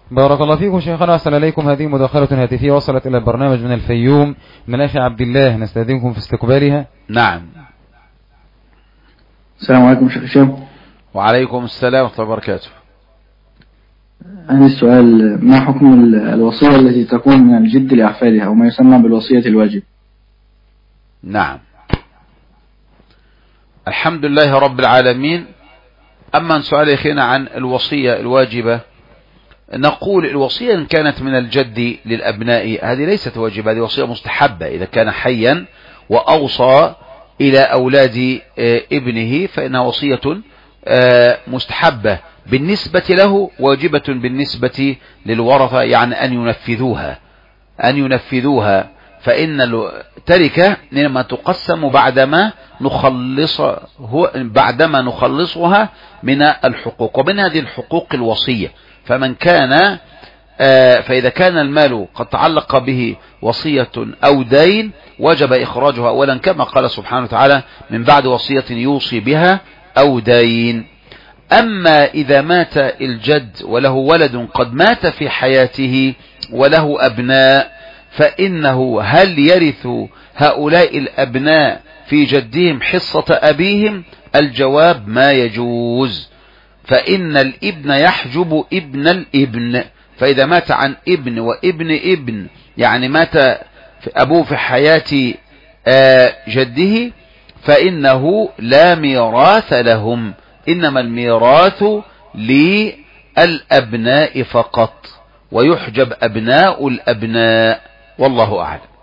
بارك الله فيكم شيخنا، أحسن إليكم. هذه مداخلة هاتفية وصلت إلى البرنامج من الفيوم من الأخ عبد الله، نستأذنكم في استقبالها. نعم. السلام عليكم شيخ هشام. وعليكم السلام ورحمة الله وبركاته. عندي السؤال: ما حكم الوصية التي تكون من الجد لأحفادها وما يسمى بالوصية الواجب؟ نعم. الحمد لله رب العالمين. أما سؤال أخينا عن الوصية الواجبة، نقول الوصية إن كانت من الجد للأبناء هذه ليست واجبة، هذه وصية مستحبة. إذا كان حيا وأوصى إلى أولاد ابنه فإنها وصية مستحبة بالنسبة له، واجبة بالنسبة للورثة، يعني أن ينفذوها. فإن التركة لما تقسم بعدما نخلصها من الحقوق، ومن هذه الحقوق الوصية. فإذا كان المال قد تعلق به وصية أو دين وجب إخراجها أولا، كما قال سبحانه وتعالى: من بعد وصية يوصي بها أو دين. أما إذا مات الجد وله ولد قد مات في حياته وله أبناء، فإنه هل يرث هؤلاء الأبناء في جدهم حصة أبيهم؟ الجواب: ما يجوز، فإن الابن يحجب ابن الابن. فإذا مات عن ابن وابن ابن، يعني مات أبوه في حياة جده، فإنه لا ميراث لهم، إنما الميراث للأبناء فقط، ويحجب أبناء الأبناء، والله أعلم.